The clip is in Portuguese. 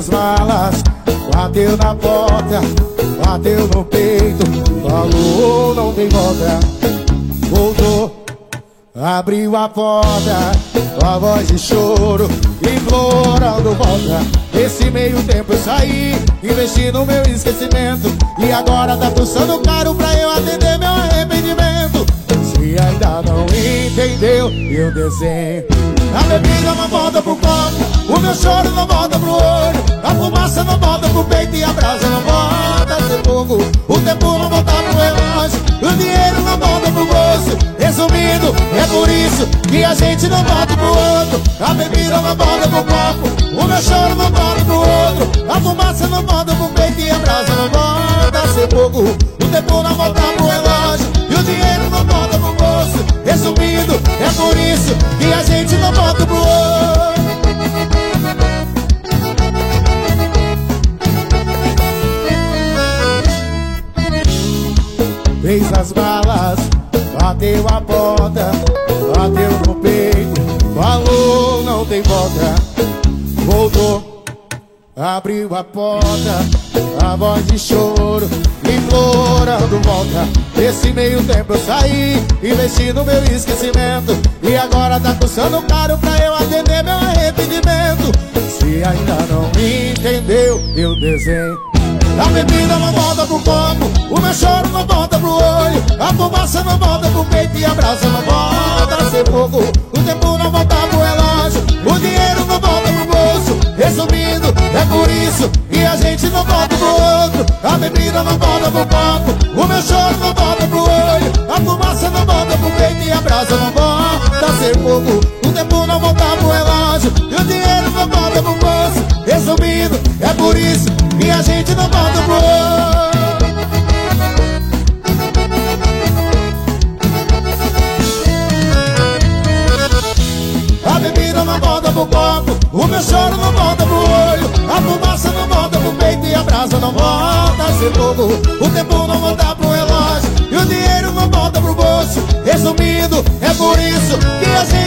as malas, bateu na porta, bateu no peito, falou não tem volta. Voltou, abriu a porta, com a voz de choro, implorando volta. Nesse meio tempo eu saí, investi no meu esquecimento, e agora tá custando caro pra eu atender meu arrependimento. Se ainda não entendeu, eu desenho. A bebida não volta pro copo, o meu choro não volta pro olho, a fumaça não volta pro peito e a brasa não volta a ser fogo. O tempo não volta pro relógio, o dinheiro não volta pro bolso. Resumindo, é por isso que a gente não volta pro outro. A bebida não volta pro copo, o meu choro não volta pro outro, a fumaça não volta pro peito e a brasa não volta a ser fogo. O tempo não volta pro relógio e o dinheiro não volta pro bolso. Resumindo, é por isso que a gente não volta pro outro. Fez as balas, bateu a porta, bateu no peito, falou não tem volta. Voltou, abriu a porta, a voz de choro, implorando volta. Nesse meio tempo eu saí, investi no meu esquecimento, e agora tá custando caro pra eu atender meu arrependimento. Se ainda não entendeu, eu desenho. A bebida não volta pro copo, o meu choro não volta pro olho, a fumaça não volta pro peito e a brasa não volta a ser fogo. O tempo não volta pro relógio, o dinheiro não volta pro bolso. Resumindo, é por isso que a gente não volta pro outro. A bebida não volta pro copo, o meu choro não volta pro olho, a fumaça não volta pro peito e a brasa não volta a ser fogo. O tempo não volta pro relógio e o dinheiro não volta pro bolso. Resumindo, é por isso que a gente não volta pro outro. A bebida não volta pro copo, o meu choro não volta pro olho, a fumaça não volta pro peito e a brasa não volta a ser fogo. O tempo não volta pro relógio e o dinheiro não volta pro bolso. Resumindo, é por isso que a gente